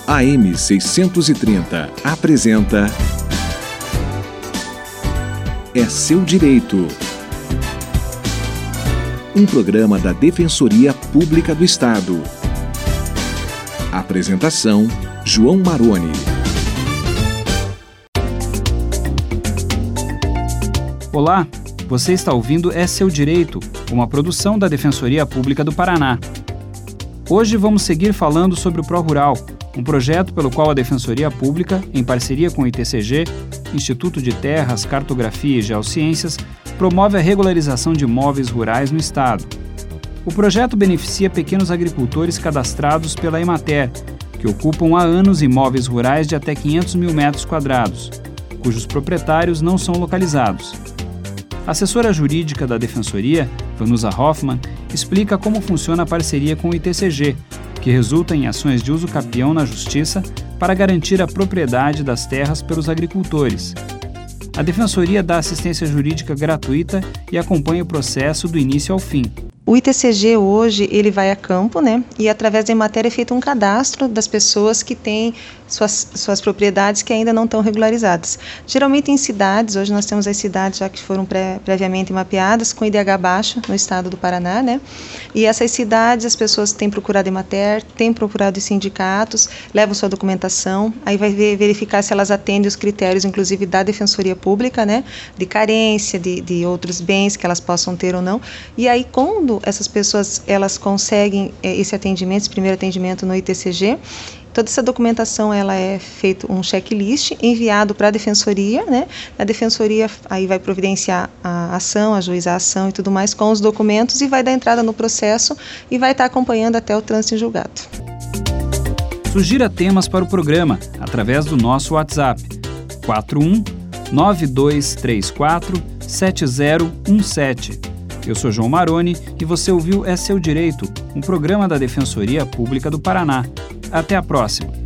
AM 630 apresenta É Seu Direito. Um programa da Defensoria Pública do Estado. Apresentação: João Maroni. Olá, você está ouvindo É Seu Direito, uma produção da Defensoria Pública do Paraná. Hoje vamos seguir falando sobre o ProRural, um projeto pelo qual a Defensoria Pública, em parceria com o ITCG, Instituto de Terras, Cartografia e Geociências, promove a regularização de imóveis rurais no Estado. O projeto beneficia pequenos agricultores cadastrados pela Emater, que ocupam há anos imóveis rurais de até 500 mil metros quadrados, cujos proprietários não são localizados. A assessora jurídica da Defensoria, Vanusa Hoffmann, explica como funciona a parceria com o ITCG, que resulta em ações de uso capião na Justiça para garantir a propriedade das terras pelos agricultores. A Defensoria dá assistência jurídica gratuita e acompanha o processo do início ao fim. O ITCG hoje ele vai a campo, e através da Emater é feito um cadastro das pessoas que têm suas propriedades que ainda não estão regularizadas. Geralmente em cidades, hoje nós temos as cidades já que foram previamente mapeadas com IDH baixo no estado do Paraná, E essas cidades as pessoas têm procurado a Emater, têm procurado os sindicatos, levam sua documentação, aí vai verificar se elas atendem os critérios, inclusive da Defensoria Pública, de carência, de outros bens que elas possam ter ou não, e aí quando essas pessoas elas conseguem esse atendimento, esse primeiro atendimento no ITCG, toda essa documentação ela é feito um checklist enviado para a Defensoria, A Defensoria aí vai providenciar a ação, ajuizar a ação e tudo mais com os documentos e vai dar entrada no processo e vai estar acompanhando até o trânsito em julgado. Sugira temas para o programa através do nosso WhatsApp 41 9234 7017. Eu sou João Maroni e você ouviu É Seu Direito, um programa da Defensoria Pública do Paraná. Até a próxima!